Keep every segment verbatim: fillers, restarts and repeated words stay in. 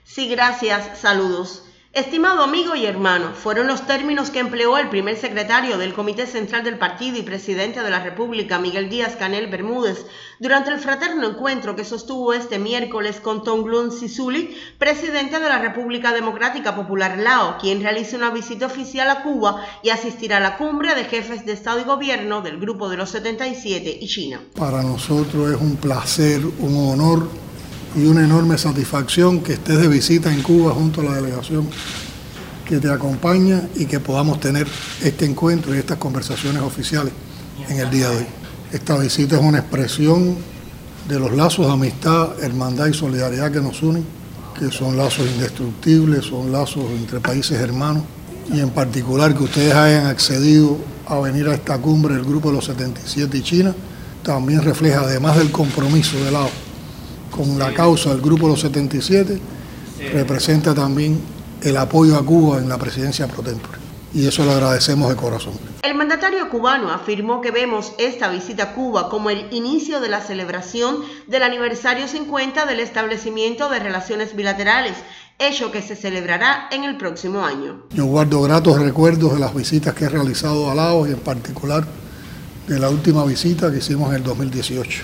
Sí, gracias. Saludos. Estimado amigo y hermano, fueron los términos que empleó el primer secretario del Comité Central del Partido y presidente de la República, Miguel Díaz-Canel Bermúdez, durante el fraterno encuentro que sostuvo este miércoles con Thongloun Sisouli, presidente de la República Democrática Popular Lao, quien realiza una visita oficial a Cuba y asistirá a la cumbre de jefes de Estado y Gobierno del Grupo de los setenta y siete y China. Para nosotros es un placer, un honor y una enorme satisfacción que estés de visita en Cuba junto a la delegación que te acompaña y que podamos tener este encuentro y estas conversaciones oficiales en el día de hoy. Esta visita es una expresión de los lazos de amistad, hermandad y solidaridad que nos unen, que son lazos indestructibles, son lazos entre países hermanos, y en particular que ustedes hayan accedido a venir a esta cumbre del Grupo de los setenta y siete y China, también refleja, además del compromiso de Laos con la causa del Grupo de los setenta y siete, representa también el apoyo a Cuba en la presidencia pro tempore, y eso lo agradecemos de corazón. El mandatario cubano afirmó que vemos esta visita a Cuba como el inicio de la celebración del aniversario cincuenta del establecimiento de relaciones bilaterales, hecho que se celebrará en el próximo año. Yo guardo gratos recuerdos de las visitas que he realizado a Laos y en particular de la última visita que hicimos en el dos mil dieciocho.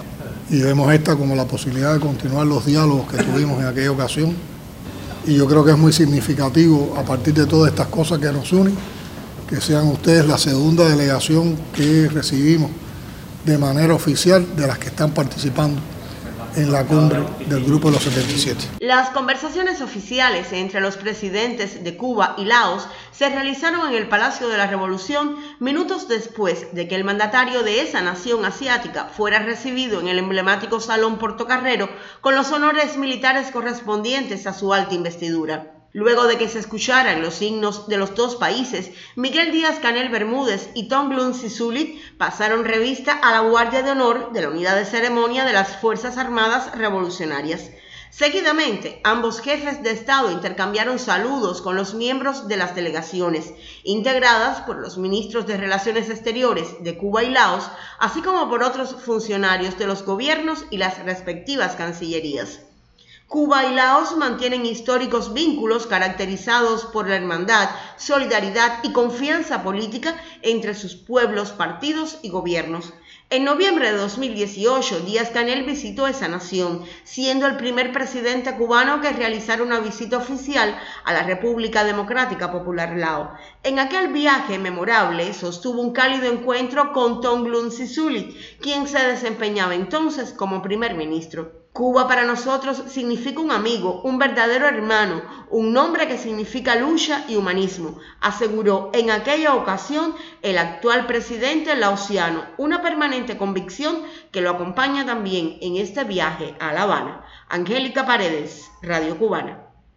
Y vemos esta como la posibilidad de continuar los diálogos que tuvimos en aquella ocasión. Y yo creo que es muy significativo, a partir de todas estas cosas que nos unen, que sean ustedes la segunda delegación que recibimos de manera oficial de las que están participando en la cumbre del Grupo de los setenta y siete. Las conversaciones oficiales entre los presidentes de Cuba y Laos se realizaron en el Palacio de la Revolución minutos después de que el mandatario de esa nación asiática fuera recibido en el emblemático Salón Portocarrero con los honores militares correspondientes a su alta investidura. Luego de que se escucharan los himnos de los dos países, Miguel Díaz-Canel Bermúdez y Thongloun Sisouli pasaron revista a la Guardia de Honor de la Unidad de Ceremonia de las Fuerzas Armadas Revolucionarias. Seguidamente, ambos jefes de Estado intercambiaron saludos con los miembros de las delegaciones, integradas por los ministros de Relaciones Exteriores de Cuba y Laos, así como por otros funcionarios de los gobiernos y las respectivas cancillerías. Cuba y Laos mantienen históricos vínculos caracterizados por la hermandad, solidaridad y confianza política entre sus pueblos, partidos y gobiernos. En noviembre de dos mil dieciocho, Díaz-Canel visitó esa nación, siendo el primer presidente cubano que realizara una visita oficial a la República Democrática Popular Lao. En aquel viaje memorable sostuvo un cálido encuentro con Thongloun Sisouli, quien se desempeñaba entonces como primer ministro. Cuba para nosotros significa un amigo, un verdadero hermano, un nombre que significa lucha y humanismo, aseguró en aquella ocasión el actual presidente laosiano, una permanente convicción que lo acompaña también en este viaje a La Habana. Angélica Paredes, Radio Cubana.